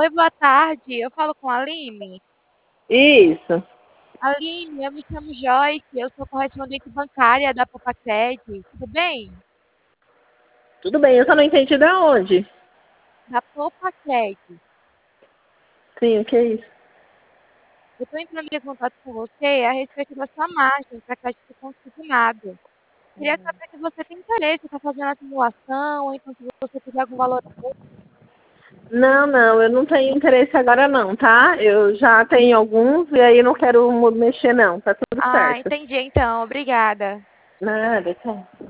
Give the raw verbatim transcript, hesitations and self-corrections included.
Oi, boa tarde. Eu falo com a Aline. Isso. Aline, eu me chamo Joyce, eu sou correspondente bancária da Popacred. Tudo bem? Tudo bem, eu só não entendi de onde. Da Popacred. Sim, o que é isso? Eu estou entrando em contato com você a respeito da sua margem para crédito consignado. Queria saber se você tem interesse em estar fazendo a simulação, ou então se você tiver algum valor. Não, não, eu não tenho interesse agora não, tá? Eu já tenho alguns e aí não quero mu- mexer não, tá tudo Ah, certo. entendi então. Obrigada. Nada, tchau.